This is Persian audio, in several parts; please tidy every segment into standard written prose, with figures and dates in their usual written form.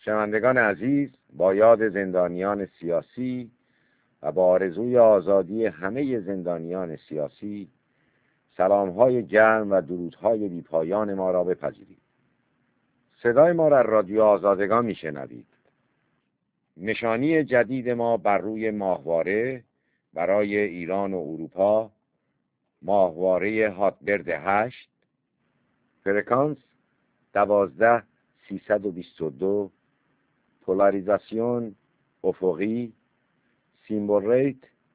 شنوندگان عزیز، با یاد زندانیان سیاسی و با آرزوی آزادی همه زندانیان سیاسی، سلام‌های گرم و درودهای بی‌پایان ما را بپذیرید. صدای ما را رادیو آزادگان میشنوید. نشانی جدید ما بر روی ماهواره برای ایران و اروپا، ماهواره هاتبرد 8، فرکانس 12322، پولاریزاسیون افقی، سیمبل ریت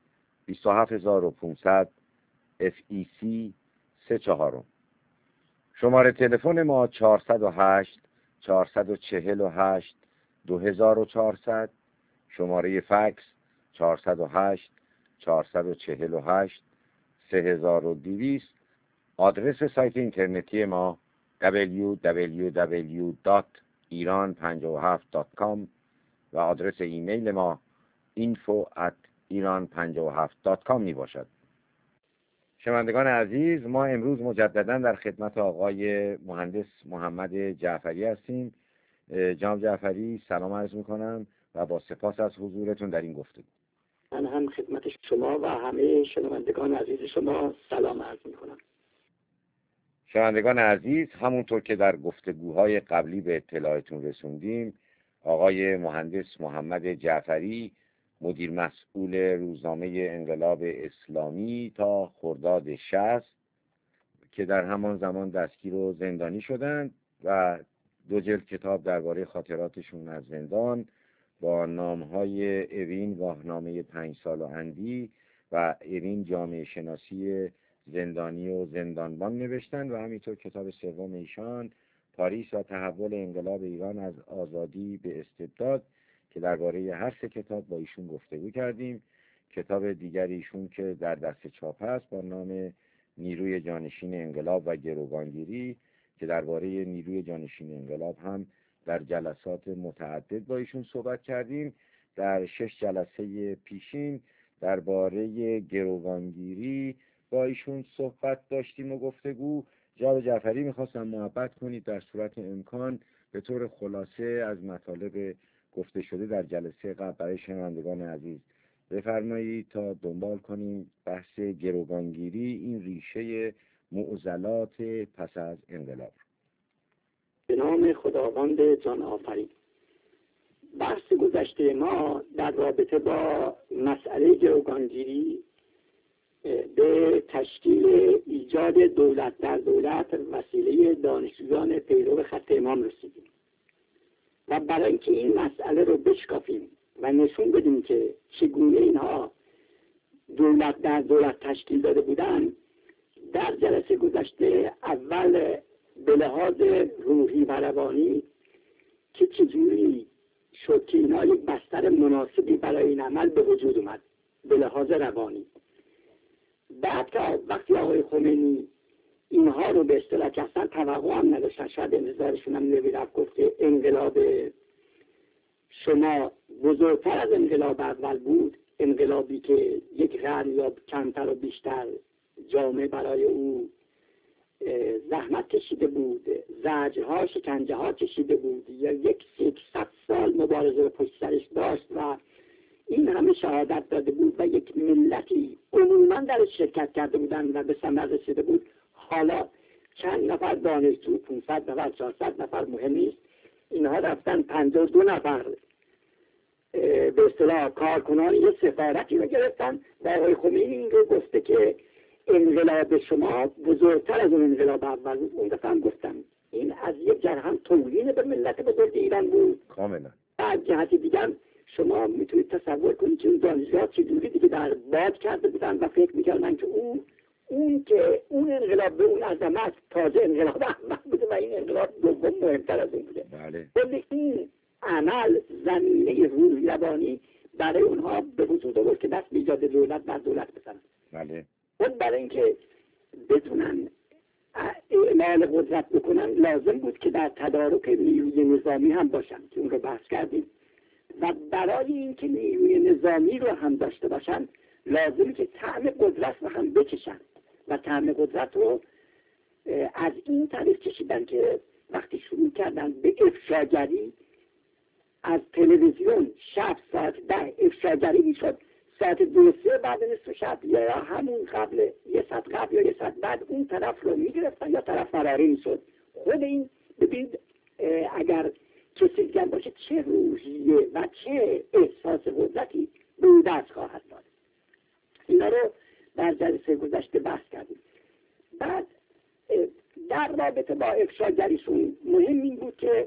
27500، FEC 34. شماره تلفن ما 408 448 2400، شماره فکس 408 448 3200. آدرس سایت اینترنتی ما www.iran57.com و آدرس ایمیل ما info@iran57.com می باشد. شنوندگان عزیز، ما امروز مجددا در خدمت آقای مهندس محمد جعفری هستیم. جناب جعفری، سلام عرض میکنم و با سپاس از حضورتون در این گفتگو. من هم خدمت شما و همه شنوندگان عزیز شما سلام عرض میکنم. شنوندگان عزیز، همونطور که در گفتگوهای قبلی به اطلاعتون رسوندیم، آقای مهندس محمد جعفری مدیر مسئول روزنامه انقلاب اسلامی تا خرداد 60 که در همان زمان دستگیر و زندانی شدند و 2 جلد کتاب درباره خاطراتشون از زندان با نامهای اوین راهنامه 5 سال و اندی و اوین جامعه شناسی زندانی و زندانبان نوشتن و همینطور کتاب سوم ایشان پاریس و تحول انقلاب ایران از آزادی به استبداد که درباره هر 3 کتاب با ایشون گفتگو کردیم. کتاب دیگری ایشون که در دست چاپ هست با نام نیروی جانشین انقلاب و گروگانگیری که درباره نیروی جانشین انقلاب هم در جلسات متعدد با ایشون صحبت کردیم. در 6 جلسه پیشین درباره گروگانگیری با ایشون صحبت داشتیم و گفتگو. جناب جعفری، میخواستم محبت کنید در صورت امکان به طور خلاصه از مطالب گفته شده در جلسه قبل برای شنوندگان عزیز بفرمایید تا دنبال کنیم بحث گروگانگیری، این ریشه معضلات پس از انقلاب. به نام خداوند جان آفرین. بحث گذشته ما در رابطه با مسئله گروگانگیری به تشکیل ایجاد دولت در دولت وسیله دانشجویان پیرو خط امام رسیدیم و برای اینکه این مسئله رو بشکافیم و نشون بدیم که چگونه اینها دولت در دولت تشکیل داده بودن، در جلسه گذشته اول به لحاظ روحی و روانی که چجوری شد که اینها یک بستر مناسبی برای این عمل به وجود اومد به لحاظ روانی. بعد که وقتی آقای خمینی اینها رو به اصطلاح که اصلا توقع هم نداشتن، شاید انتظارشون هم نمیرفت، گفت که انقلاب شما بزرگتر از انقلاب اول بود، انقلابی که یک قرن یا کمتر و بیشتر جامعه برای او زحمت کشیده بود، زجرها شکنجه‌ها کشیده بود، یا 100 سال مبارزه رو پشت سرش داشت و این همه شهادت داده بود و یک ملتی عموما در شرکت کرده بودن و به ثمر رسیده بود. حالا چند نفر دانشجو، 500 نفر، 400 نفر، مهم نیست، اینها رفتن 52 نفر به اصطلاح کارکنان یه سفارتی رو گرفتن و آقای خمینی این رو گفته که انقلاب شما بزرگتر از اون انقلاب اول بود. اون دفعه هم گفتم این از یک جهت هم توهین به ملت بزرگ ایران بود، کاملا. از جهت دیگر شما میتونید تصور کنید که اون دانشجوها چجوری دیگه در باد کرده بودن و فکر میکردن که اون انقلاب به اون عظمت تازه انقلاب اول بوده و این انقلاب دوم مهمتر از اون بوده. بله. ولی این عمل زمینه روحی روانی برای اونها به وجود آورد که دست به ایجاد دولت بر دولت بزنن. بله. اون برای اینکه بتونن اعمال قدرت بکنن لازم بود که در تدارک نیروی نظامی هم باشن که اون رو بحث کردیم و برای اینکه نیروی نظامی رو هم داشته باشن لازم که طعم قدرت رو هم بچشن و طعم قدرت رو از این طریق کشیدن که وقتی شروع کردن به افشاگری از تلویزیون شب ساعت 10 افشاگری میشد، ساعت 2-3 بعد نصف شب یا همون قبل یه ساعت قبل یا یه ساعت بعد اون طرف رو میگرفتن یا طرف فراری میشد. خود این ببینید اگر کسی دیگر باشه چه روحیه و چه احساس قدرتی به او دست خواهد داد. اینا رو در جلسه گذشته بحث کردیم. بعد در رابطه با افشاگریشون مهم این بود که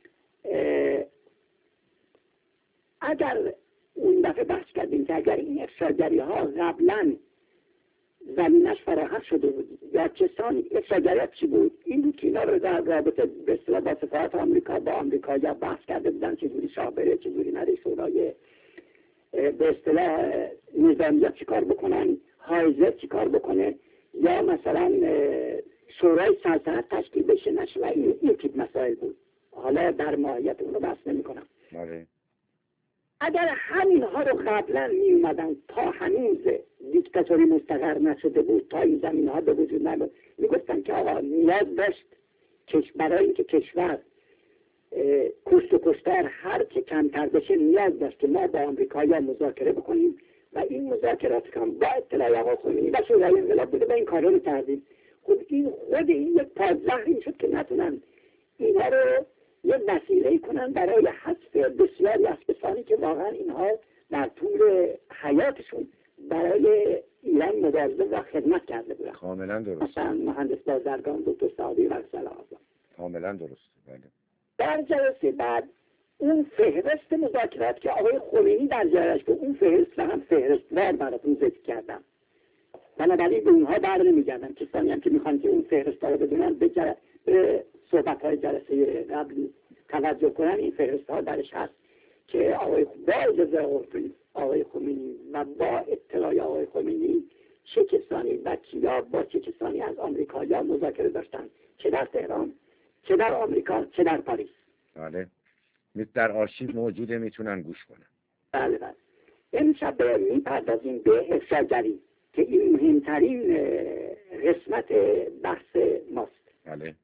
اگر اون دفعه بحث کردیم که اگر این افشاگری ها قبلا زمینش فراهم شده بود یا کسانی افشاگری چی بود، این بود که اینا رو در رابطه به اصطلاح با سفارت آمریکا با آمریکایی‌ها بحث کرده بودن چجوری شاه بره، چجوری نره شورای به اصطلاح نظامی‌ها چیکار بکنن، هایزر چیکار بکنه، یا مثلا شورای سلطنت تشکیل بشه نشه، و این یکی مسائل بود. حالا در ماهیت اون رو بحث نمی‌کنم. اگر همین ها رو قبلا می اومدن تا هنوز دیکتاتوری مستقر نشده بود، تا این زمین ها به وجود نمیاد، می گفتن که آقا نیاز داشت برای اینکه کشور کشت و کشتار هر چه کمتر بشه نیاز داشت که ما با آمریکایی‌ها مذاکره بکنیم و این مذاکرات کم با اطلاع آقا خمینی و شورای انقلاب بوده و این کارا رو کردیم. خود این یک پادزهری شد که نتونن اینا رو یه وسیله کنن برای حذف بسیاری از کسانی که واقعا اینها در طول حیاتشون برای ایران مبارزه و خدمت کرده بودن. کاملا درست. مثلا مهندس بازرگان، دکتر سعدی و سلام. کاملا درست. بله. در جلسه بعد اون فهرست مذاکرات که آقای خمینی در جلسش که اون فهرست هم فهرستوار براتون ذکر کردم، بنابراین به اونها بر نمیگردم. کسانی هم که میخوان که اون فهرستا رو بدونن به صحبت‌های جلسه قبلی توجه کنن. این فهرست‌ها درش هست که با اجازه آقای خمینی و با اطلاع آقای خمینی چه کسانی و کیا با چه کسانی از آمریکایی‌ها مذاکره داشتن، چه در تهران، چه در آمریکا، چه در پاریس. بله. در آرشیو موجوده، میتونن گوش کنن. بله. امشب میپردازیم به افشاگری که این مهمترین قسمت بحث ماست. بله.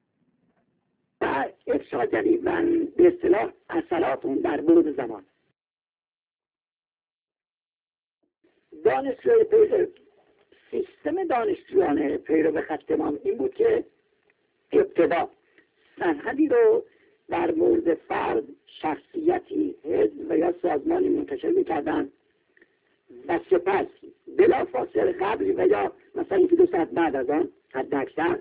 و افشاگری و به اصطلاح اثراتون در بعد زمان. سیستم دانشجویان پیرو خط امام این بود که ابتدا سندی رو در مورد فرد، شخصیتی، حزب و یا سازمانی منتشر می‌کردن و سپس بلافاصله قبل و یا مثلا 1-2 ساعت بعد از آن حداکثر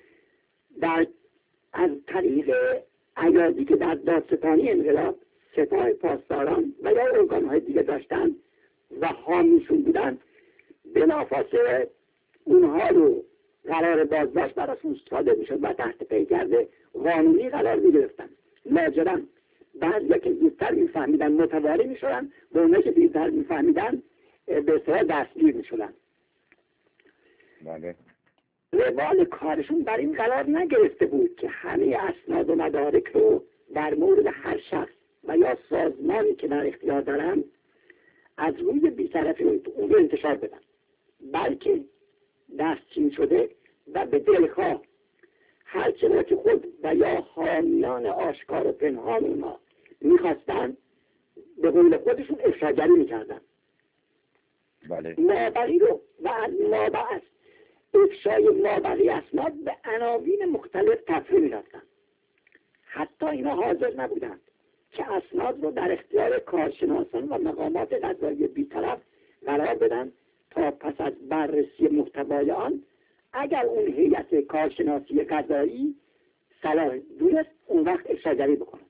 از طریق ایادی که در دادستانی انقلاب سپاه پاسداران و یا ارگان‌های دیگه داشتن و حامیشون بودن، بلافاصله اونها رو قرار بازداشت براشون صادر میشد و تحت پیگرد قانونی قرار میگرفتن. لاجرم بعضی که زودتر میفهمیدن متواری میشدن و اونها که دیرتر میفهمیدن به اصطلاح دستگیر میشدن. بله. روال کارشون بر این قرار نگرفته بود که همه اسناد و مدارک رو در مورد هر شخص و یا سازمانی که در اختیار دارن از روی بی‌طرفی اون رو انتشار بدن، بلکه دستچین شده و به دلخواه هرچه که خود و یا حامیان آشکار و پنهان اونا میخواستن به قول خودشون افشاگری میکردن. بله. مابقی رو و از مابعث افشای مابقی اسناد به عناوین مختلف تفریح می‌دادن. حتی اینا حاضر نبودند که اسناد رو در اختیار کارشناسان و مقامات قضایی بی‌طرف قرار بدن تا پس از بررسی محتوای آن اگر اون هیئت کارشناسی قضایی صلاح دونست اون وقت افشاگری بکنن.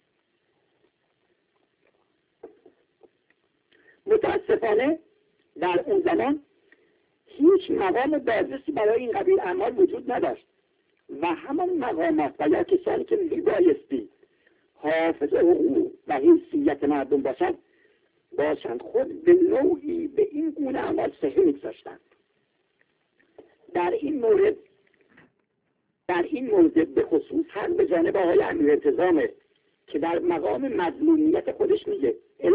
متاسفانه در اون زمان هیچ مقام بازرسی برای این قبیل اعمال وجود نداشت و همان مقامات و یا کسانی که میبایستی حافظ حقوق و حیثیت مردم باشند خود به نوعی به این گونه اعمال صحه میگذاشتند. در این مورد به خصوص هم به جانب آقای امیرانتظامه که در مقام مظلومیت خودش میگه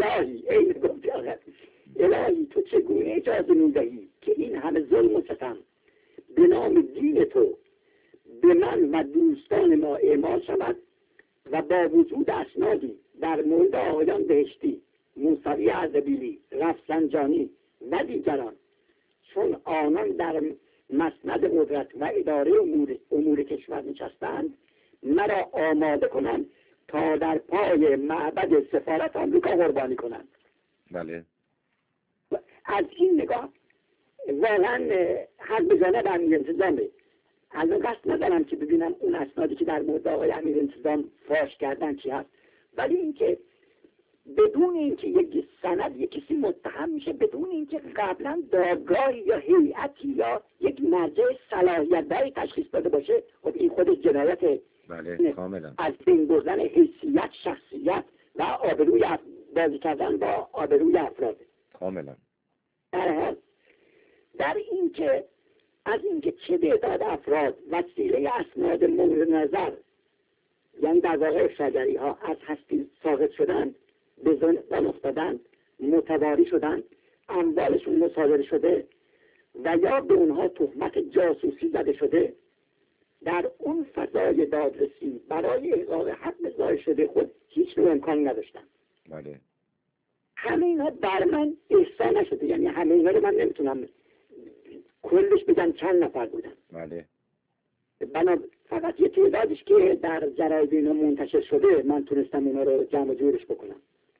الهی تو چگونه اجازه میدهی که این همه ظلم و ستم به نام دین تو به من و دوستان ما اعمال شود و با وجود اسنادی در مورد آقایان بهشتی، موسوی اردبیلی، رفسنجانی و دیگران، چون آنان در مسند قدرت و اداره امور کشور نشستند، مرا آماده کنند تا در پای معبد سفارت آمریکا قربانی کنند. بله. از این نگاه واقعا حق بزنه به امیر انتظامه. از اون قصد ندارم که ببینم اون اسنادی که در مورد آقای امیر انتظام فاش کردن چی هست، ولی اینکه بدون اینکه یک سند یک کسی متهم میشه، بدون اینکه قبلا دادگاهی یا هیئتی یا یک مرجع صلاحیت داری تشخیص داده باشه، خب این خودش جنایت. بله کاملا. از بین بردن حیثیت، شخصیت و آبروی بازی کردن با آبروی افراد. کاملا. در حال در اینکه از اینکه چه تعداد افراد وسیله اسناد مورد نظر، یعنی در واقع افشاگری ها، از هستی ساقط شدن، به زندان افتادن، متواری شدن، اموالشون مصادره شده و یا به اونها تهمت جاسوسی زده شده، در اون فضای دادرسی برای احقاق حق ظاهر شده خود هیچ نوع امکانی نداشتن. بله. همه اینا بر من احسا نشده، یعنی همه اینا رو من نمیتونم کلش بگم چند نفر بودن. بله. فقط یه تعدادش که در جراید اینا منتشر شده من تونستم اینا رو جمع جورش بکنم.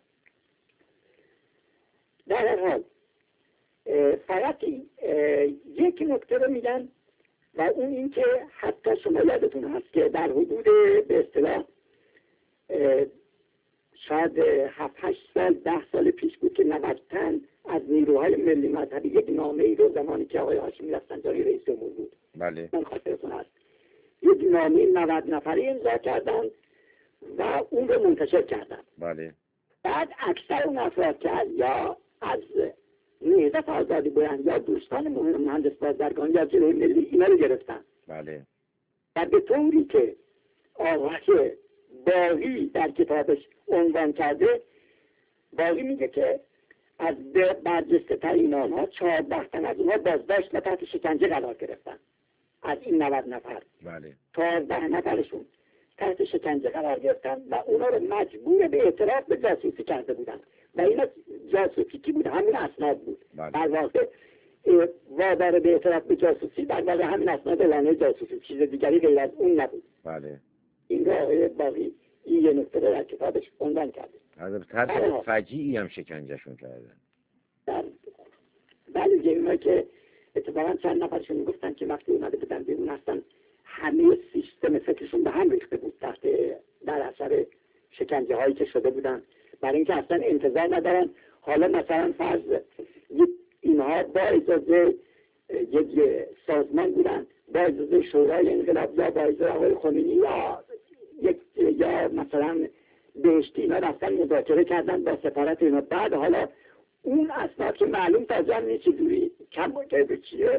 در هر حال فقط یک نکته رو میگن و اون این که حتی شما یادتون هست که در حدود به اصطلاح شاید 7-8 سال 10 سال پیش بود که نوشتن از نیروهای ملی مذهبی یک نامه ای رو زمانی که آقای هاشمی رفسنجانی رئیس جمهور بود، بله، من خاطرتون هست، یک نامه 90 نفری امضا کردن و اون رو منتشر کردن. بله. بعد اکثر اون افراد که یا از نهضت آزادی بودن یا دوستان مهندس بازرگان یا جبهه ملی اینا رو گرفتن. بله. و به طوری که آقای باقی در کتابش عنوان کرده، باقی میگه که از برجسته ترین آنها 14 تن از اونها بازداشت و تحت شکنجه قرار گرفتن. از این 90 نفر بله 14 نفرشون تحت شکنجه قرار گرفتن و اونا رو مجبور به اعتراف به جاسوسی کرده بودن و اینا جاسوسی کی بود؟ همین اسناد بود. بله. در واقع وادار به اعتراف به جاسوسی در واقع همین اسناد اعلانه جاسوسی، چیز دیگری غیر از اون نبود. بله. این رو آقای باقی این یه نکته رو در کتابش عنوان کرده. از طرز فجیعی هم شکنجهشون کردن. بله اینا که اتفاقا چند نفرشون میگفتن که وقتی اومده بودن بیرون هستن همه سیستم فکرشون به هم ریخته بود در اثر شکنجه هایی که شده بودن، برای اینکه اصلا انتظار ندارن حالا مثلا فرض اینها با اجازه یک سازمان بودن، با اجازه شورای انقلاب یا با اجازه آقای خمینی یا مثلا بهشتی اینا رفتن مذاکره کردن با سفارت اینا، بعد حالا اون اسناد که معلوم تازه هم نیست چجوری کم باید چیه،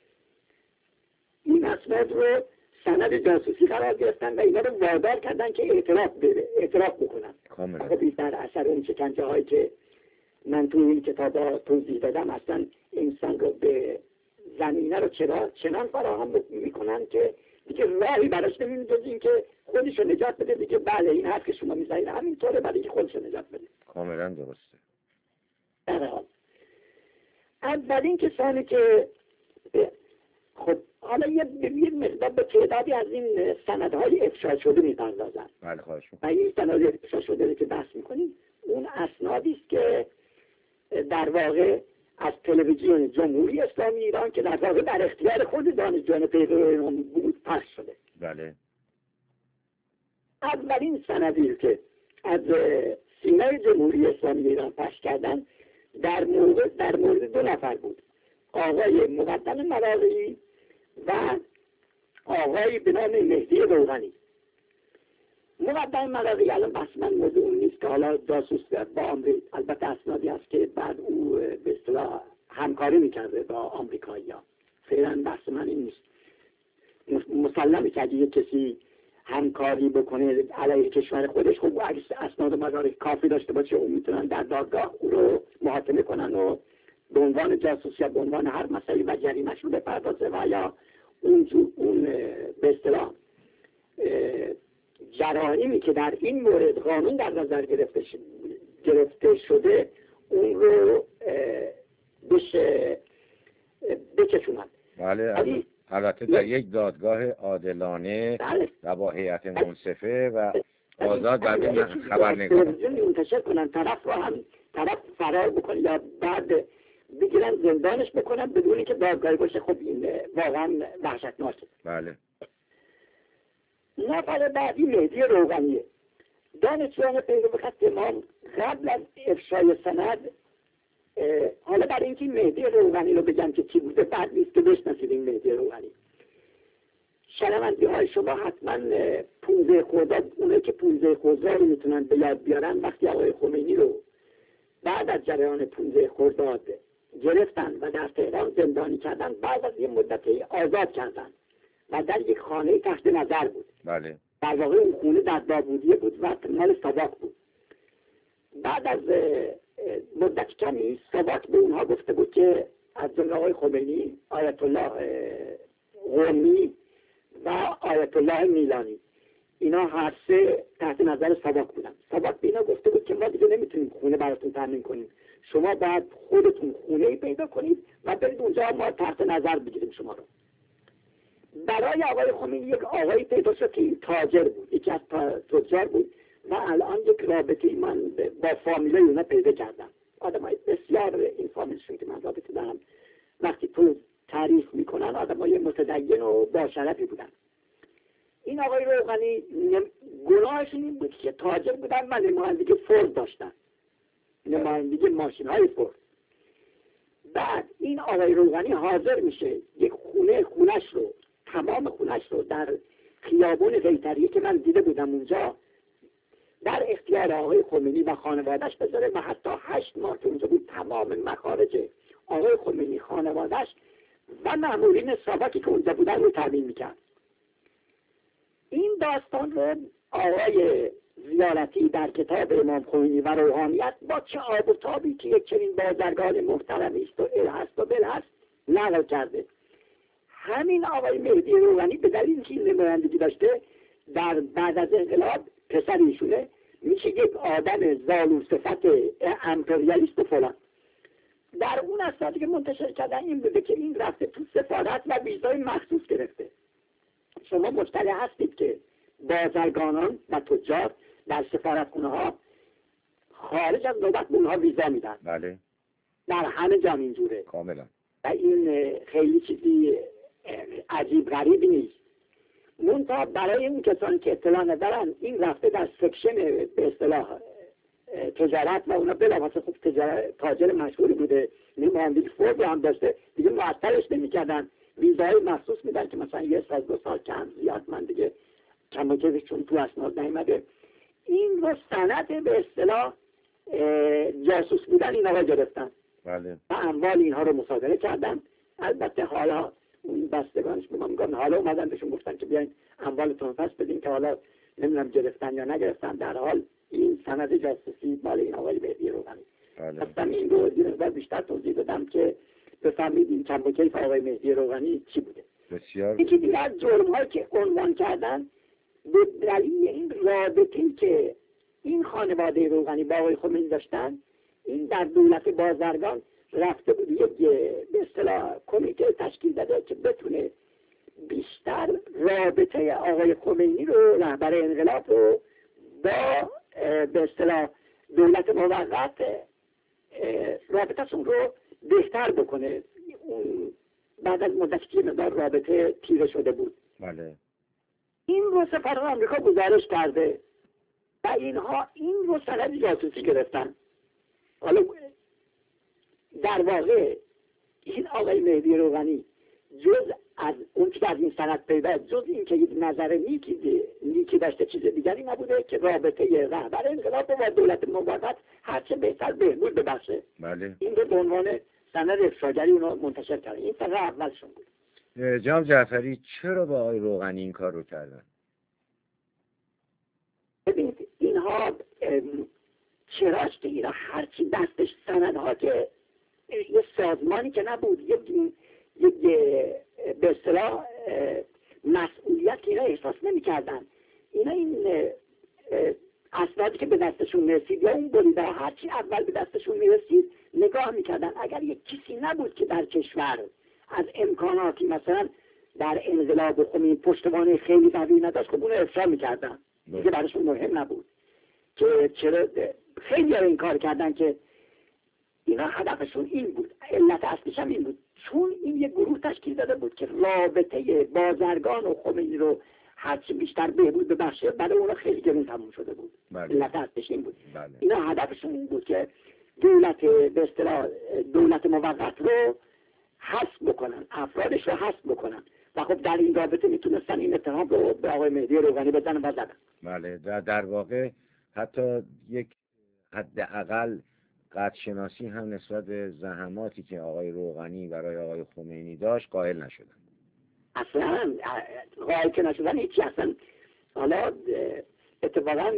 این اسناد رو سند جاسوسی قرار گرفتن و اینا رو وادار کردن که اعتراف بکنن. خب در اثر اون شکنجه هایی که من توی این کتابا توضیح دادم اصلا انسان رو به زمینه رو چنان فراهم میکنن که دیگه راهی براش نمی‌بینه جز این که خودش رو نجات بده، دیگه بله این حرف که شما میزنید همینطوره، برای اینکه خودش رو نجات بده. کاملا درسته. در حال اولین کسانی که خب حالا یه مقدار به تعدادی از این سندهای افشا شده میپردازن. بله خواهش می‌کنم. و این سندهای افشا شده که بحث میکنیم اون اسنادی است که در واقع از تلویزیون جمهوری اسلامی ایران که در واقع در اختیار خود دانشجویان پیرو بود پخش شده. بله. اولین سندی که از سینای جمهوری اسلامی ایران پخش کردن در مورد 2 نفر بود، آقای مقدم مراغی و آقای به نام مهدی روغنی. مقدم مراغی الان بحث من موضوع نیست که حالا جاسوس با آمریکا، البته اسنادی هست که بعد او به اصطلاح همکاری میکرده با آمریکایی‌ها، فعلا بحث من این نیست. مسلمه که اگه کسی همکاری بکنه علیه کشور خودش، خب اگه اسناد و مدارک کافی داشته باشه اون میتونن در دادگاه او رو محاکمه کنن و به عنوان جاسوس یا به عنوان هر مسئله و جریمه‌اش رو بپردازه و یا اون به اصطلاح جرائمی که در این مورد قانون در نظر گرفته شده اون رو بچشونن. بله، البته در یک دادگاه عادلانه و با هیئت منصفه و آزاد بر خبرنگاران منتشر کنن، طرف فرار بکنه یا بعد بگیرن زندانش بکنن بدون اینکه دادگاهی باشه. خب این واقعا وحشتناکه. بله. نفر بعدی مهدی روغنیه. دانشجویان پیرو خط امام قبل از افشای سند، حالا برای اینکه مهدی روغنی رو بگم که چی بوده بعد نیست که بشناسید این مهدی روغنی. شنوندی های شما حتما 15 خرداد، اونایی که 15 خرداد رو میتونن به یاد بیارن، وقتی آقای خمینی رو بعد از جریان 15 خرداد گرفتن و در تهران زندانی کردن، بعد از یه مدتی آزاد کردن و در یک خانه تحت نظر بود. بله. در واقع اون خونه در داوودیه بود و مال ساواک بود. بعد از مدت کمی ساواک به اونها گفته بود که از جمله آقای خمینی، آیت الله قمی و آیت الله میلانی، اینا هر سه تحت نظر ساواک بودن. ساواک به اینا گفته بود که ما دیگه نمیتونیم خونه براتون تامین کنیم، شما باید خودتون خونه‌ای پیدا کنید و برید اونجا ما تحت نظر بگیریم شما رو. برای آقای خمینی یک آقایی پیدا شد که این تاجر بود، یکی از تجار بود و الان یک رابطه من با فامیلای اونا پیدا کردم. آدمای بسیار این فامیلشون که من رابطه دارم وقتی تو تعریف میکنن آدمای متدین و با شرفی بودن. این آقای روغنی گناهشون این بود که تاجر بودن و نمایندگی فورد داشتن، نمایندگی ماشین های فورد. بعد این آقای روغنی حاضر میشه یک خونش رو، تمام خونش رو در خیابون قیطریه که من دیده بودم اونجا، در اختیار آقای خمینی و خانوادهش بذاره و حتی 8 ماه که اونجا بود تمام مخارج آقای خمینی، خانوادهش و مأمورین ساواکی که اونجا بودن رو تامین میکرد. این داستان رو آقای زیارتی در کتاب امام خمینی و روحانیت با چه آب و تابی که یک چنین بازرگان محترمی است و هست و بل هست نقل کرده. همین آقای مهدی روغنی به دلیل اینکه نمایندگی داشته در بعد از انقلاب، پسر ایشونه، میشه یک آدم زالو صفت امپریالیست و فلان. در اون اسنادی که منتشر کردن این بوده که این رفته تو سفارت و ویزای مخصوص گرفته. شما مطلع هستید که بازرگانان و تجار در سفارتخونه ها خارج از نوبت به اونها ویزا میدن. بله. در همه جا اینجوره. کاملا. و این خیلی چیزی عجیب غریبی نیست. منتها برای اون کسانی که اطلاع ندارن، این رفته در سکشن به اصطلاح تجارت و اونا بلافاصله خب تاجر مشهوری بوده، نمایندگی فورد هم داشته، دیگه معطلش نمی‌کردن، ویزای مخصوص میدن که مثلا 1 سال 2 سال کم زیاد من دیگه کم و کیفش چون تو اسناد نیامده. این رو سند به اصطلاح جاسوس بودن این آقا گرفتن. بله. و اموال اینها رو مصادره کردن. البته حالا اون بستگانش به ما میگن، حالا اومدن بهشون گفتن که بیاین اموالتون پس بدین که حالا نمیدونم گرفتن یا نگرفتن. در حال این سند جاسوسی مال این آقای مهدی روغنی. اصلا این رو بیشتر توضیح بدم که بفهمید این کم و کیف آقای مهدی روغنی چی بوده. بسیار. یکی دیگه از جرم‌هایی که عنوان کردن به دلیل این رابطه‌ای که این خانواده روغنی با آقای خمینی داشتن، این در دولت بازرگان رفته بود یک به اصطلاح کمیته تشکیل داده که بتونه بیشتر رابطه آقای خمینی رو، رهبر انقلاب رو، با به اصطلاح دولت موقت رابطه‌شون رو بهتر بکنه. اون بعد از مدتی که مقدار رابطه تیره شده بود. بله. این رو سفارت آمریکا گزارش کرده و اینها این رو سند جاسوسی گرفتن. حالا در واقع این آقای مهدی روغنی جز از اون که از این سند پیدا، جز این که یک نظر نیکی داشته، چیز دیگری نبوده که رابطه رهبر انقلاب با دولت موقت هرچه بهتر بهبود ببخشه. بله. این رو به عنوان سند افشاگری اونا منتشر کردن. این سند اولشون بود. جناب جعفری چرا با آقای روغنی این کار رو کردن؟ ببینید اینها چراش که اینا هرچی دستش سندها که یه سازمانی که نبود، یک به اصطلاح مسئولیت اینا احساس نمی کردن. اینا این اسنادی که به دستشون میرسید یا اون بریده هرچی اول به دستشون میرسید نگاه میکردن. اگر یک کسی نبود که در کشور از امکاناتی مثلا در انقلاب خمینی پشتوانه خیلی قوی نداشت، خب اونو افشا میکردن، دیگه براشون مهم نبود. که چرا خیلی این کار کردن که اینا هدفشون این بود، علت اصلیش هم این بود، چون این یک گروه تشکیل داده بود که رابطه بازرگان و خمینی رو هرچی بیشتر بهبود ببخشه، برای اونا خیلی گرون تموم شده بود. علت اصلیش این بود. اینا هدفشون این بود که دولت به اصطلاح دولت موقت رو حذف بکنن، افرادش رو حذف بکنن و خب در این رابطه میتونستن این اتهام رو به آقای مهدی روغنی بزنن و زدن. بله، در واقع حتی یک حداقل قدرشناسی هم نسبت به زحماتی که آقای روغنی برای آقای خمینی داشت قائل نشدن. اصلا قائل که نشدن هیچی. اصلا حالا اتفاقا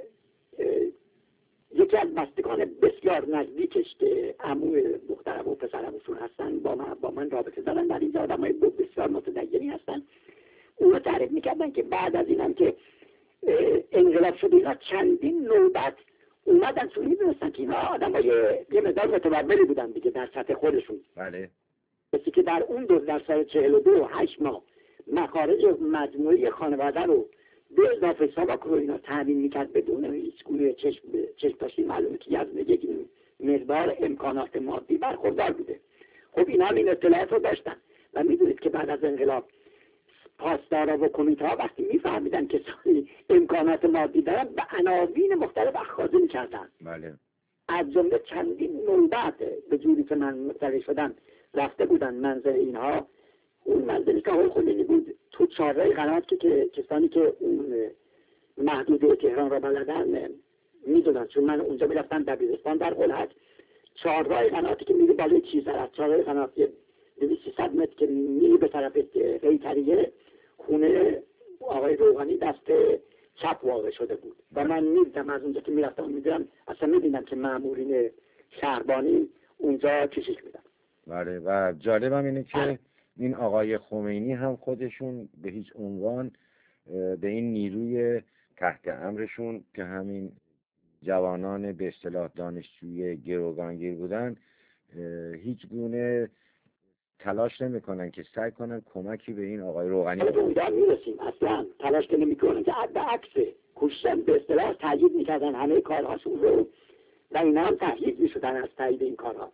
یکی از بستگان بسیار نزدیکش که عمو دخترم و پسرمشون هستن با من رابطه دارن، در اینجا آدمای بسیار متدینی هستن، اونو تعریف میکردن که بعد از اینم که انقلاب شد اینا چندین نوبت اومدن، چون میدونستن که اینا آدمای یه مقدار متبربری بودن دیگه در سطح خودشون. بله. کسی که در اون در سال 42 8 ماه مخارج مجموعی خانواده رو به اضافه ساواک رو اینا تامین میکرد بدون هیچ گونه چشم داشتی، معلومه که از یک مقدار امکانات مادی برخوردار بوده. خب اینا هم این اطلاعات رو داشتن و میدونید که بعد از انقلاب پاسدارا و کمیته ها وقتی میفهمیدن که امکانات مادی دارن به عناوین مختلف اخاذی میکردن. بله. از جمله چندین نوبت به جوری که من مطلع شدم رفته بودن منزل اینها. اون منزلی که آقای خمینی بود تو چهارراه قنات که کسانی که اون محدوده تهران را بلدن میدونن، چون من اونجا میرفتم دبیرستان در قلعت. چهارراه قناتی که میری بالای چیزر، از چهارراه قنات 200 متر که میری به طرف قیطریه، خونه آقای روغنی دست چپ واقع شده بود و من میدیدم از اونجا که میرفتم میدیدم اصلا میدیدم که مامورین شهربانی اونجا کشیش میدن. بله. و جالبم اینه که این آقای خمینی هم خودشون به هیچ عنوان به این نیروی تحت امرشون که همین جوانان به اصطلاح دانشجوی گروگانگیر بودن هیچ گونه تلاش نمیکنن که سعی کنن کمکی به این آقای روغنی به اونجا میرسیم. اصلا تلاش که نمیکنن، که به عکس کوششن به اصطلاح تایید میکردن همه کارهاشون رو و اینا هم تایید میشدن از تایید این کارها.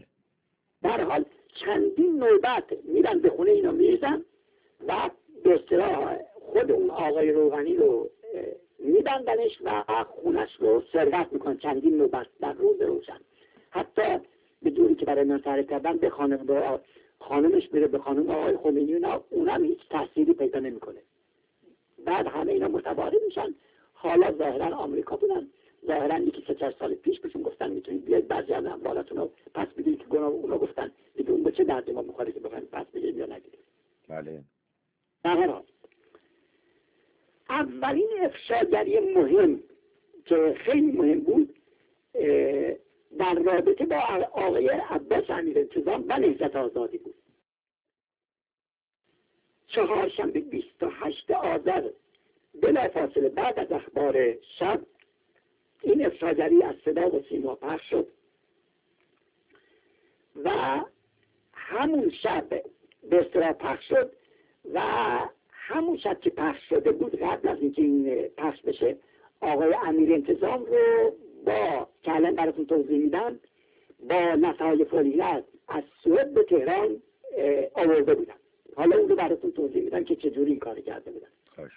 در حال چندین نوبت میرن به خونه اینا میریزن و به اصطلاح خود اون آقای روغنی رو میبندنش و خونش رو ثروت میکنن چندین نوبت در روز روشن. حتی به جوری که برای من تعریف کردن به خانمش میره به خانم آقای خمینی، اونم هیچ تأثیری پیدا نمیکنه. بعد همه اینا متباری میشن. حالا ظاهرا آمریکا بودن، ظاهرا یکی 3-4 سال پیش بهشون گفتن میتونید بیاید بعضی از اموالتون رو پس بدید، که اونا گفتن دیگه اون به چه دردی ما میخوره که بخوایم پس بدید یا ندید. بله. در هر حال اولین افشاگری مهم که خیلی مهم بود در رابطه با آقای عباس امیرانتظام و نهضت آزادی بود. چهارشنبه 28 آذر بلافاصله بعد از اخبار شب این افشاگری از صدا و سیما پخش شد و همون شب به اصطلاح پخش شد و همون شب که پخش شده بود، قبل از اینکه این پخش بشه، آقای امیرانتظام رو که الان براتون توضیح میدم با نتایج فوریت از سوئد به تهران آورده بودن. حالا اون رو براتون توضیح میدم که چجوری این کار کرده بودن.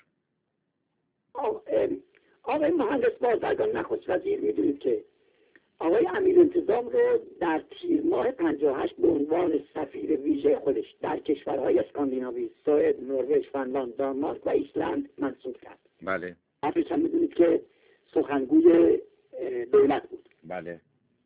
آقای مهندس بازرگان نخست وزیر میدونید که آقای امیرانتظام رو در تیر ماه 58 به عنوان سفیر ویژه خودش در کشورهای اسکاندیناوی، سوئد، نروژ، فنلاند، دانمارک و ایسلند منصوب کرد. بله. قبلش هم میدونید که سخنگوی دولت بود. بله.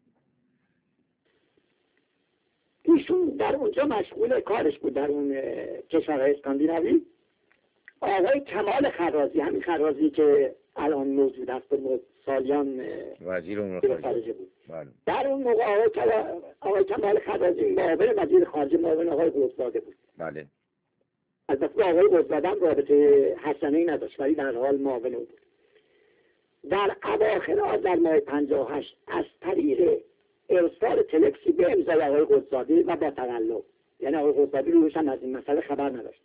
ایشون در اونجا مشغول کارش بود، در اون کشورهای اسکاندیناوی. آقای کمال خرازی، همین خرازی که الان موجود است و سالیان وزیر امور خارجه بود. بله. در اون موقع آقای کمال خرازی معاون وزیر خارجه، معاون آقای قطبزاده بود. بله. البته با آقای قطب‌زاده هم رابطه حسنه‌ای نداشت ولی در حال معاون او بود. در اواخر آذر ماه 58 از طریق ارسال تلکسی به امضای آقای قطب‌زاده و با تقلب، یعنی آقای قطب‌زاده روش هم از این مسئله خبر نداشت،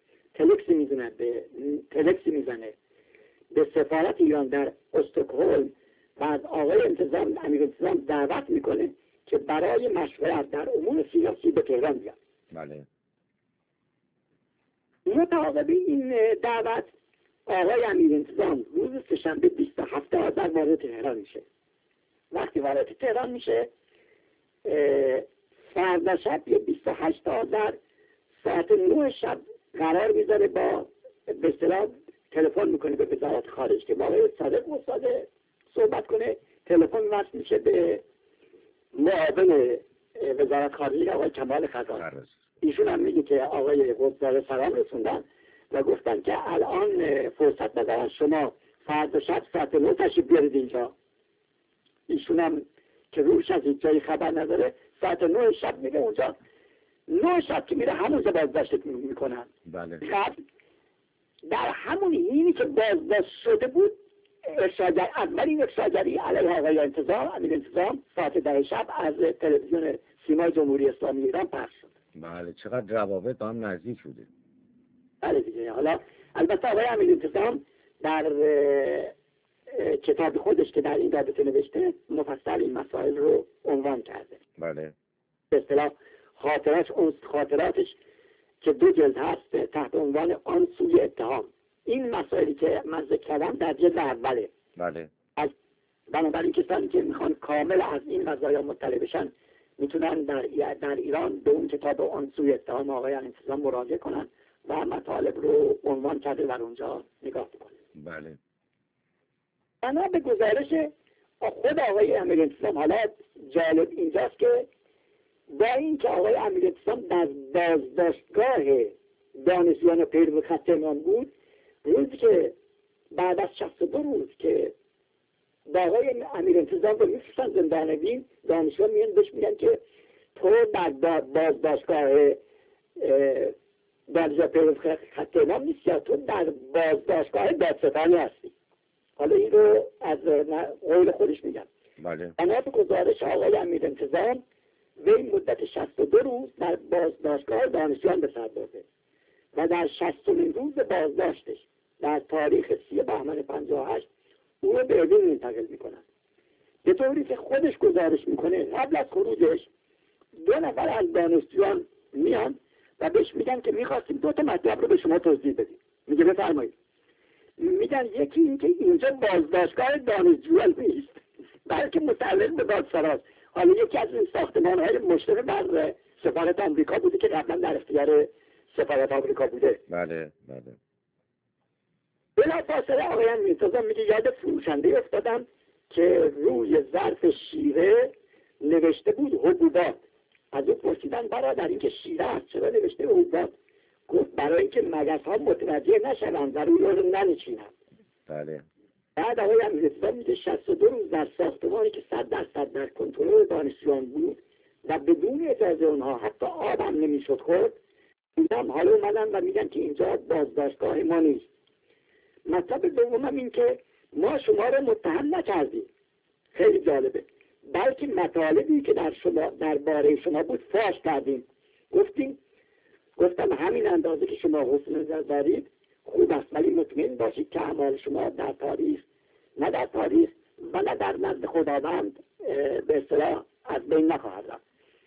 تلکسی میزنه به سفارت ایران در استکهلم و از آقای امیر انتظام دعوت میکنه که برای مشورت در امور سیاسی به تهران بیاد. بله. متعاقب این دعوت آقای امیر انتظام روز سه‌شنبه 27 آذر وارد تهران میشه. وقتی وارد تهران میشه فردا شب 28 آذر ساعت 9 شب قرار میذاره با به اصطلاح تلفن میکنه به وزارت خارجه که با آقای صادق استاده صحبت کنه. تلفن وصل میشه به معاون وزارت خارجه آقای کمال خزان. ایشون هم میگه که آقای قطب‌زاده سلام رسوندن و گفتن که الان فرصت ندارن، شما فردا شب ساعت 9 تشریف بیارید اینجا. ایشون هم که روش از این جایی خبر نداره ساعت 9 شب میره اونجا. 9 شب که میره همونجا بازداشت میکنن. بله. در همون حینی که بازداشت شده بود اولین افشاگری علیه آقای امیر انتظام ساعت 10 شب از تلویزیون سیمای جمهوری اسلامی ایران پخش شد. بله. چقدر روابط با هم نزدیک بوده. بله دیگه. حالا البته آقای امیر انتظام در کتاب خودش که در این رابطه نوشته مفصل این مسائل رو عنوان کرده. بله. به اصطلاح خاطراتش که 2 جلد هست تحت عنوان آن سوی اتهام. این مسائلی که من ذکر کردم در جلد اوله. بله. بنابراین کسانی که میخوان کامل از این قضایا مطلع بشن میتونن در ایران به اون کتاب آن سوی اتهام آقای انتظام مراجعه کنن و مطالب رو عنوان کرده در اونجا نگاه کنن. بله. بنا به گزارش خود آقای امیر انتظام، حالا جالب اینجاست که با این که آقای امیر انتظام در بازداشتگاه دانشجویان پیرو خط امام بود، روزی که بعد از 62 روز که با آقای امیر انتظام رو میفرستن زندان اوین، دانشجویان میان بهش میگن که تو در بازداشتگاه دانشجویان پیرو خط امام نیستی، یا تو در بازداشتگاه دادستانی هستی. حالا این رو از قول خودش میگن. بله. بنا به گزارش آقای امیر انتظام وی مدت 62 روز در بازداشتگاه دانشجویان به سر برده و در 60مین روز بازداشتش در تاریخ 30 بهمن 58 او رو به اوین منتقل میکنن. به طوری که خودش گزارش میکنه قبل از خروجش 2 نفر از دانشجویان میان و بهش میگن که میخواستیم 2 تا مطلب رو به شما توضیح بدیم. میگه بفرمایید. میگن یکی این که اینجا بازداشتگاه دانشجویان نیست بلکه متعلق به دادسرا. حالا یکی از این ساختمان‌های مشرف بر سفارت آمریکا بوده که قبلا در اختیار سفارت آمریکا بوده. بله. بله. بلافاصله آقای انتظام میگه یاد فروشنده افتادم که روی ظرف شیره نوشته بود حبوبات. از او پرسیدن برادر این که شیره است چرا نوشته حبوبات؟ گفت برای اینکه مگس‌ها متوجه نشوند و روی رو ننشینند. بله. بعد آقای انتظام میگه 62 روز در ساختمانی که 100% در کنترل دانشجویان بود و بدون اجازه اونها حتی آب هم نمیشد خورد، اونم حالا اومدن و میگن که اینجا بازداشتگاه ما نیست. مطلب دومم این که ما شما رو متهم نکردیم، خیلی جالبه، بلکه مطالبی که درباره شما بود فاش کردیم. گفتم همین اندازه که شما حسن نظر دارید خوب است، ولی مطمئن باشید که اعمال شما در تاریخ و نه در نزد خداوند به اصطلاح از بین نخواهد رفت.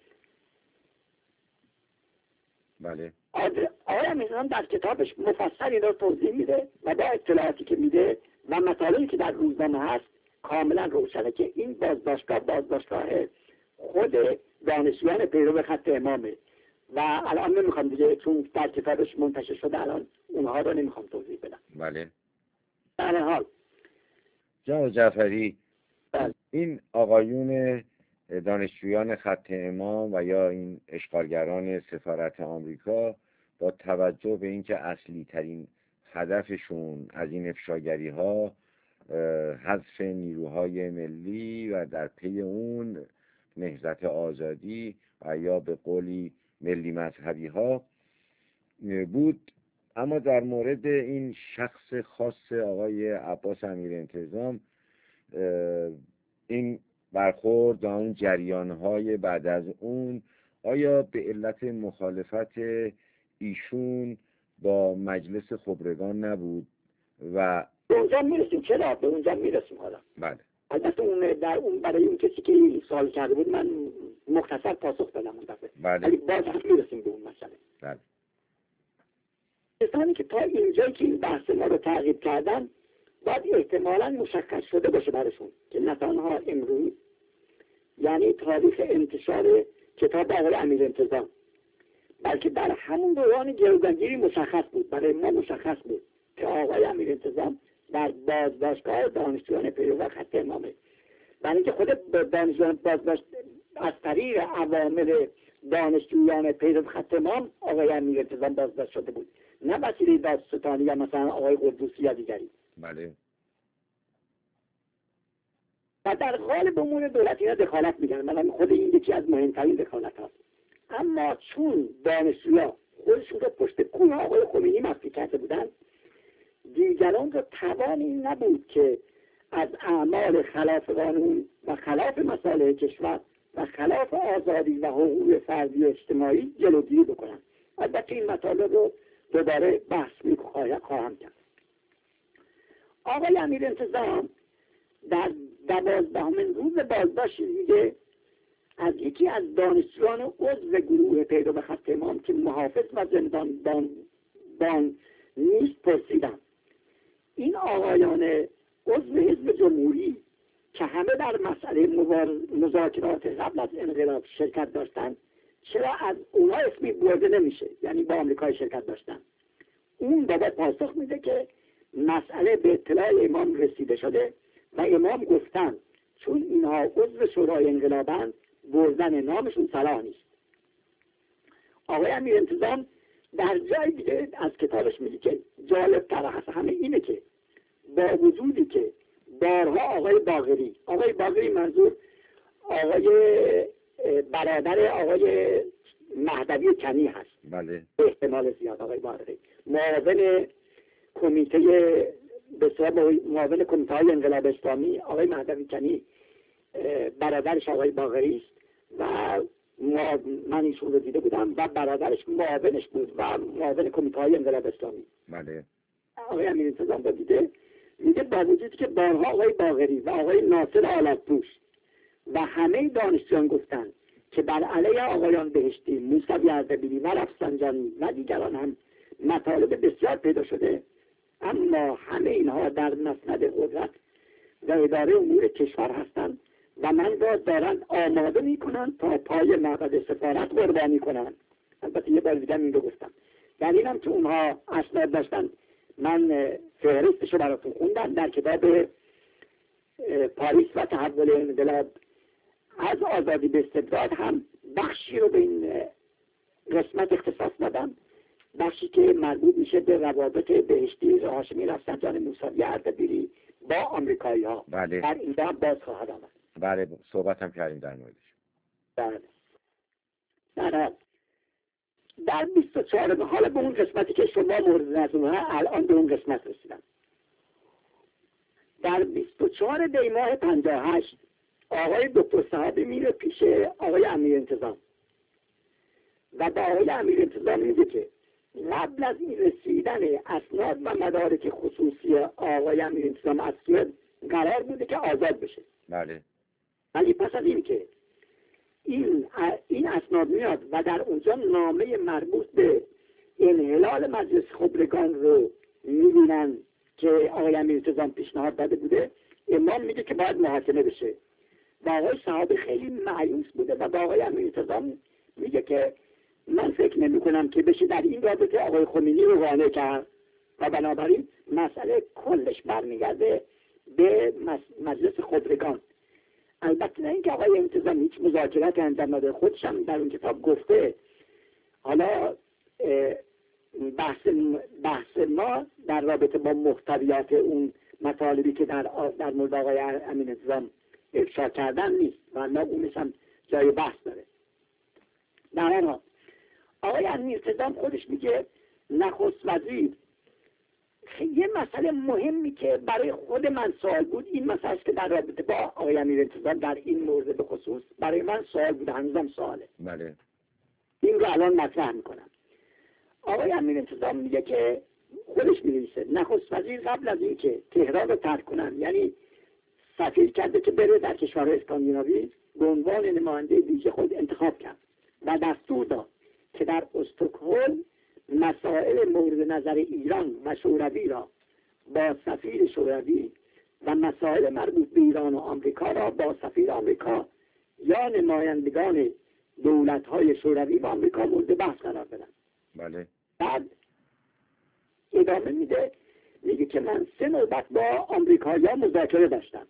بله. آقای امیران در کتابش مفصل این رو توضیح میده و با اطلاعاتی که میده و مطالبی که در روزنامه هست کاملا روشنه که این بازداشتگاه خود دانشجویان پیرو خط امامه و الان نمیخوام دیگه چون در کتابش منتشر شده الان اونها رو نمیخوام توضیح بدم. بله. در حال جناب جعفری، بله. این آقایون دانشجویان خط امام و یا این اشغالگران سفارت آمریکا با توجه به اینکه اصلی ترین هدفشون از این افشاگری ها حذف نیروهای ملی و در پی اون نهضت آزادی و یا به قولی ملی مذهبی ها بود، اما در مورد این شخص خاص آقای عباس امیرانتظام، این برخورد و اون جریان‌های بعد از اون، آیا به علت مخالفت ایشون با مجلس خبرگان نبود؟ و به اونجا میرسیم. چرا به اونجا میرسیم حالا. بله. البته اون برای اون کسی که این سوال کرده بود من مختصر پاسخ دادم اون دفعه. بله. ولی باز هم میرسیم به اون مسئله. بله. کسانی که تا اینجایی که این بحث ما رو تعقیب کردن باید احتمالاً مشخص شده باشه برشون که نه تنها امروز، یعنی تاریخ انتشار کتاب آقای امیرانتظام، بلکه در همون دوران گروگانگیری مشخص بود، برای ما مشخص بود که آقای امیرانتظام در بازداشتگاه دانشجویان پیرو خط امامه. برای اینکه خود دانشجویان بازداشت از طریق عوامل دانشجویان پیرو خط امام آقای امیرانتظام بازداشت شده بود، نه وسیله دادستانی یا مثلا آقای قدوسی یا دیگری. بله. و در غالب امور دولت اینا دخالت میگن، من خود این یکی از مهمترین دخالت هاست. اما چون دانشجویا خودشون رو پشت کوه آقای خمینی مخفی کرده بودن، دیگران رو توان این نبود که از اعمال خلاف قانون و خلاف مصالح کشور و خلاف آزادی و حقوق فردی و اجتماعی جلوگیری بکنن. البته این مطالب رو دوباره بحث خواهم کرد. آقای امیرانتظام در 12مین روز بازداشت دیگه از یکی از دانشجویان عضو گروه پیرو خط امام که محافظ و زندان نیست پرسیدم. این آقایان عضو حزب جمهوری که همه در مسئله مذاکرات قبل از انقلاب شرکت داشتن، چرا از اونا اسمی برده نمیشه؟ یعنی با آمریکای شرکت داشتن. اون بابا پاسخ میده که مسئله به اطلاع امام رسیده شده و امام گفتن چون اینها عضو شورای انقلابند بردن نامشون صلاح نیست. آقای امیرانتظام در جای دیگه از کتابش میگه که جالب تر از همه اینه که با وجودی که بارها آقای باقری منظور آقای برادر آقای مهدوی کنی هست. بله. احتمال زیاد آقای باقری معاون کمیته های انقلاب اسلامی، آقای مهدوی کنی برادرش آقای باقری است و من ایشون رو دیده بودم و برادرش معاونش بود و معاون کمیته های انقلاب اسلامی. بله. آقای امیرانتظام رو دیده، میگه با وجودی که بارها آقای باقری و آقای ناصر آلت‌پوش و همه دانشجویان گفتن که بر علیه آقایان بهشتی، موسوی اردبیلی و رفسنجانی و دیگران هم مطالب بسیار پیدا شده، اما همه اینها در مسند قدرت و اداره امور کشور هستند و من را دارند آماده میکنند تا پای مقعد سفارت قربانی کنند. البته یه بار دیگه این رو گفتم. یعنی اینم که اونها اسناد داشتن، من فهرستش رو براتون خوندم در کتاب پاریس و تحول انقلاب از آزادی به استبداد هم بخشی رو به این قسمت اختصاص دادم، بخشی که مربوط میشه به روابط بهشتی هاشمی رفسنجانی موسوی اردبیلی با آمریکایی ها. بله. در اینجا باز خواهد آمد. بله، صحبت هم کردیم در موردش. بله. در 24 حالا به اون قسمتی که شما مورد نظرها الان به اون قسمت رسیدم. در 24 دی ماه 58 آقای دکتر صاحبی میره پیش آقای امیرانتظام و با آقای امیرانتظام میگه که قبل از این رسیدن اسناد و مدارک خصوصی آقای امیرانتظام از سوئد قرار بوده که آزاد بشه. بله. ولی پس از این که این اسناد میاد و در اونجا نامه مربوط به انحلال مجلس خبرگان رو میبینن که آقای امیرانتظام پیشنهاد داده بوده، امام میگه که باید محاکمه بشه و آقای صحابی خیلی مایوس بوده و با آقای امیرانتظام میگه که من فکر نمی کنم که بشه در این رابطه آقای خمینی رو قانع کرد و بنابراین مسئله کلش برمیگرده به مجلس خبرگان. البته نه اینکه آقای انتظام هیچ مذاکرات انجام نده، خودش هم در اون کتاب گفته. حالا بحث ما در رابطه با محتویات اون مطالبی که در مورد آقای امیرانتظام افشا کردن نیست و نه اونش هم جای بحث داره. در هر حال آقای امیرانتظام خودش میگه نخست وزیر یه مسئله مهمی که برای خود من سوال بود، این مسئله است که در رابطه با آقای امیرانتظام در این مورد به خصوص برای من سوال بود، هنوزم سواله. بله. این رو الان مطرح میکنم. آقای امیرانتظام میگه که خودش می‌نویسه نخست وزیر قبل از اینکه تهران رو ترک کنن، یعنی سفیر کرده که بره در کشورهای اسکاندیناوی، به عنوان نماینده ویژه خود انتخاب کرد و دستور داد که در استکهلم مسائل مورد نظر ایران و شوروی را با سفیر شوروی و مسائل مربوط به ایران و آمریکا را با سفیر آمریکا یا نمایندگان دولت‌های شوروی و آمریکا مورد بحث قرار بدن. بله. بعد ادامه میگه که من 3 نوبت با آمریکایی‌ها مذاکره داشتم.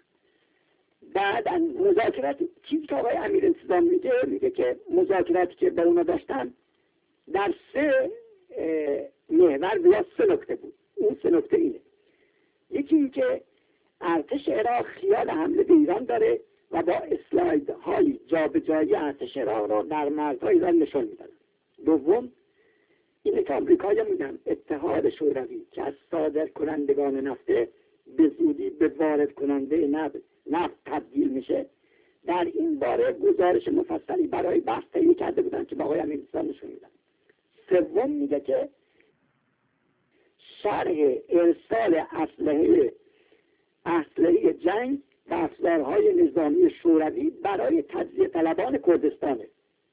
بعد مذاکرات چیزی که آقای امیرانتظام میگه که مذاکراتی که با اونا داشتم در 3 محور یا 3 نکته بود. اون 3 نکته اینه: یکی این که ارتش عراق خیال حمله به ایران داره و با اسلایدهای جابجایی ارتش عراق را در مرزهای ایران نشون میدن. دوم اینه که آمریکایی‌ها میگن اتحاد شوروی که از صادر کنندگان نفته به زودی به وارد کننده نفت تبدیل میشه. در این باره گزارش مفصلی برای بحث تهیه کرده بودن که با آقای امیرانتظام نشون میدن. سوم میگه که شرح ارسال اسلحه جنگ و افزارهای نظامی شوروی برای تجزیه طلبان کردستانه.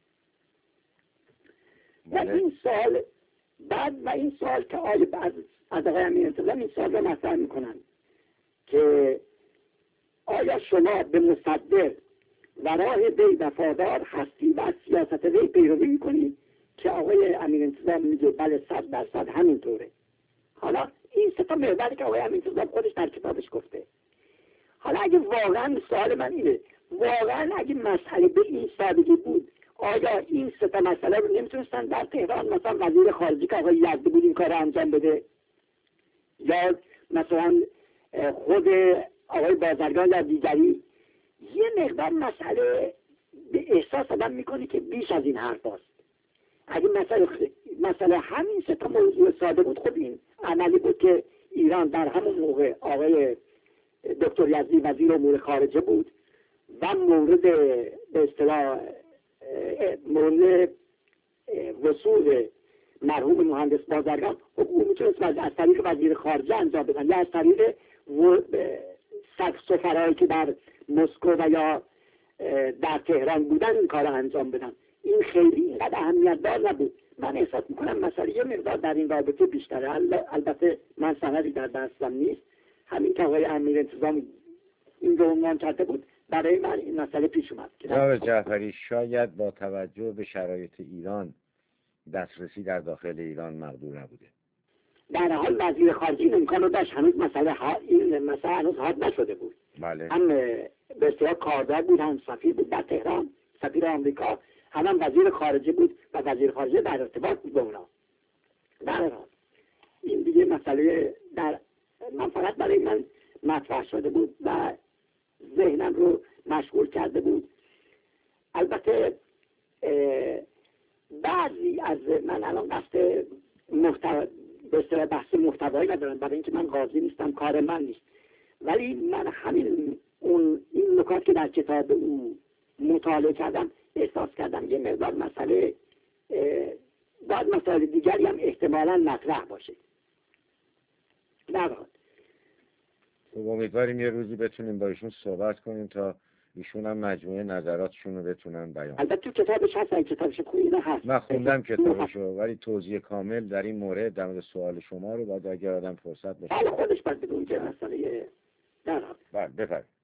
و این سال که از آقای امیرانتظام این سال رو مطرح میکنن که آیا شما به مصدر و راه وی وفادار هستی و از سیاست وی پیروی میکنید؟ که آقای امیرانتظام میگه بله 100% همینطوره. حالا این 3 محوری که آقای امیرانتظام خودش در کتابش گفته. حالا اگه واقعا سوال من اینه، واقعا اگه مسئله به این سادگی بود، آیا این 3 مسئله رو نمیتونستن در تهران مثلا وزیر خارجه که آقای یزدی بود این کار رو انجام بده، یا مثلا خود آقای بازرگان یا دیگری؟ یه مقدار مسئله به احساس آدم میکنه که بیش از این حرف هست. اگه مسئله همین 3 موضوع ساده بود، خب این عملی بود که ایران در همون موقع آقای دکتر یزدی وزیر امور خارجه بود و مورد به اصطلاح مورد وصول مرحوم مهندس بازرگان، خب اون میتونست از طریق وزیر خارجه انجام بدن یا از طریق سفرهایی که در مسکو و یا در تهران بودن این کار انجام بدن. این خیلی اینقدر اهمیت دار نبود. من احساس میکنم مسئله یه مقدار در این رابطه بیشتره. البته من سندی در دستم نیست، همین که آقای امیرانتظام این رو عنوان کرده بود برای من این مسئله پیش اومد. جناب جعفری، شاید با توجه به شرایط ایران دسترسی در داخل ایران مقدور نبوده. در حال وزیر خارجه این امکان رو داشت، هنوز این مسئله هنوز حل نشده بود. بله. هم به اصطلاح کاردار بود، هم سفیر بود در تهران، سفیر آمریکا، هم وزیر خارجه بود و وزیر خارجه در ارتباط بود با اونا. در حال این دیگه مسئله من فقط برای من مطرح شده بود و ذهنم رو مشغول کرده بود. البته بعضی از من الان قصد به اصطلاح بحث محتوایی ندارم، برای اینکه من قاضی نیستم، کار من نیست، ولی من این نکات که در کتاب او مطالعه کردم احساس کردم یه مقدار مسئله بعد مسائل دیگری هم احتمالاً مطرح باشه. در حال امیدواریم یه روزی بتونیم با ایشون صحبت کنیم تا ایشون هم مجموعه نظراتشون رو بتونن بیان. البته تو کتابش هست، این کتابش خوندم هست. من خوندم کتابشو، ولی توضیح کامل در این مورد در مورد سوال شما رو بعد اگر آدم فرصت بشه. خودش باید بگه که مسئله در حال. بله بفرمایید.